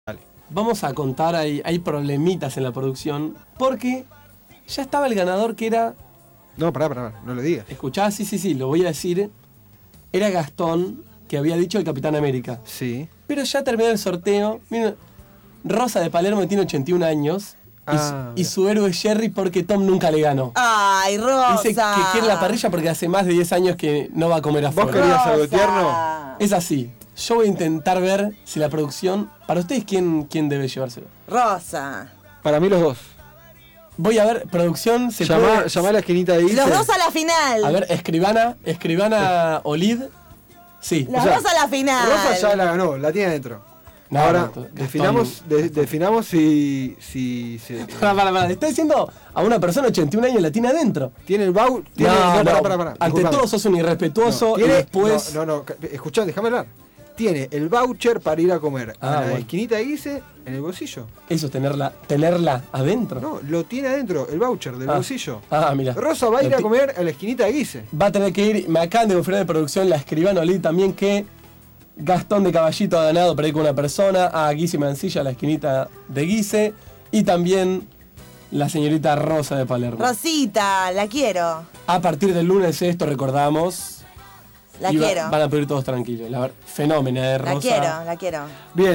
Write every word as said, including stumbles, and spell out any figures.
Dale. Vamos a contar, hay, hay problemitas en la producción, porque ya estaba el ganador que era... No, pará, pará, no lo digas. Escuchá, sí, sí, sí, lo voy a decir. Era Gastón, que había dicho el Capitán América. Sí. Pero ya terminó el sorteo. Miren, Rosa de Palermo, que tiene ochenta y un años. Y, Ah, su, y su héroe es Jerry porque Tom nunca le ganó. Ay, Rosa. Dice que quiere la parrilla porque hace más de diez años que no va a comer afuera. ¿Vos querías algo Rosa. tierno? Es así. Yo voy a intentar ver si la producción... Para ustedes, ¿quién, quién debe llevárselo? Rosa. Para mí los dos. Voy a ver, producción, se Llamá, puede... llamá a la esquinita de Ilse. Los dos a la final. A ver, escribana, escribana Olid. Sí. Los o sea, dos a la final. Rosa ya la ganó, la tiene adentro. No, Ahora, no, Gastón. definamos, de- definamos si, si se... Para, para, para. Le está diciendo a una persona ochenta y un años la tiene adentro. ¿Tiene el baúl? ¿Tiene, No, no, no. pará, pará, pará, Ante disculpame. todo sos un irrespetuoso No, y tiene- después... No, no, no, ca- escuchá, déjame hablar. Tiene el voucher para ir a comer Ah, a la bueno. esquinita de Ilse en el bolsillo. Eso es tenerla, tenerla adentro. No, lo tiene adentro, el voucher del Ah. bolsillo. Ah, mira. Rosa va a ir Lo a ti- comer a la esquinita de Ilse. Va a tener que ir, me acaban de confirmar de producción la escribana Olid también que Gastón de Caballito ha ganado para ir con una persona, a Guise Mancilla a la esquinita de Guise y también la señorita Rosa de Palermo. Rosita, la quiero. A partir del lunes esto recordamos. La y va- quiero. Van a pedir todos tranquilos. La ver- fenómena de Rosa. La quiero, la quiero. Bien.